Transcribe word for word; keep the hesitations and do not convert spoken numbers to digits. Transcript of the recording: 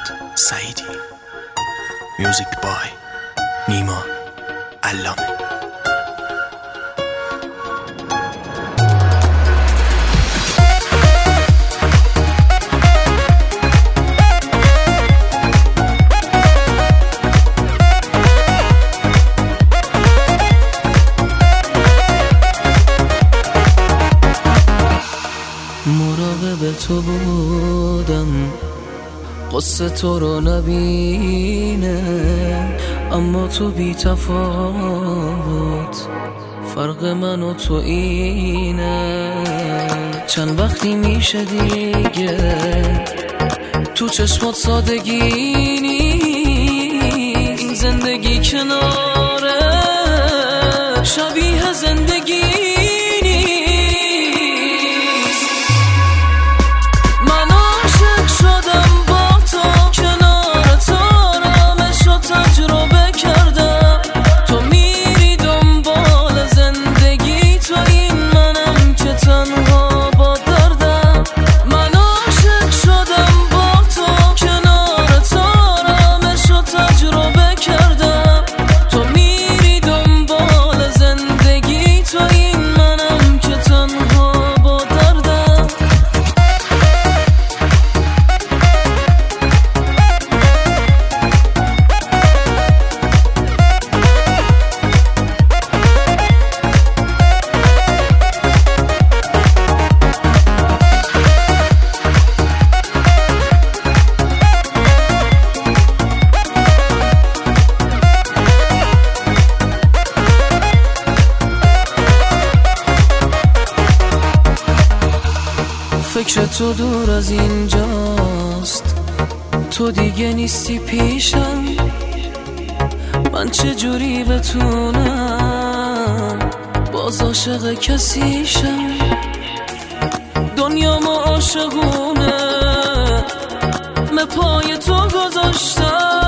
سعیدی. میوزیک بای نیما علامه. مراقب تو بودم قصه تو رو نبینه، اما تو بی تفاوت فرق من و تو اینه. چند وقتی میشه دیگه تو چشمات سادگی نیست، این زندگی کناره شبیه زندگی فکر تو دور از اینجاست، تو دیگه نیستی پیشم، من چجوری بتونم باز عاشق کسیشم؟ دنیا ما عاشقونه، به پای تو گذاشتم.